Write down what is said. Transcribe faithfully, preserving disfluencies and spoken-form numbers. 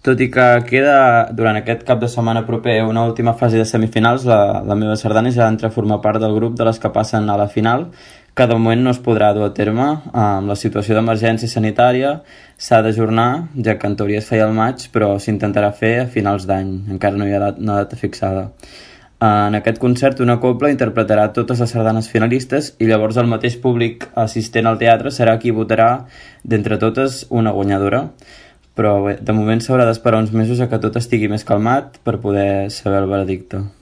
Tot i que queda durant aquest cap de setmana proper una última fase de semifinals, la, la meva sardana ja entra a formar part del grup de les que passen a la final, que de moment no es podrà dur a terme. Amb la situació d'emergència sanitària s'ha d'ajornar, ja que en teoria es feia al maig, però s'intentarà fer a finals d'any, encara no hi ha dat, una data fixada. En aquest concert una cobla interpretarà totes les sardanes finalistes i llavors el mateix públic assistent al teatre serà qui votarà d'entre totes una guanyadora. Però bé, de moment s'haurà d'esperar uns mesos a que tot estigui més calmat per poder saber el veredicte.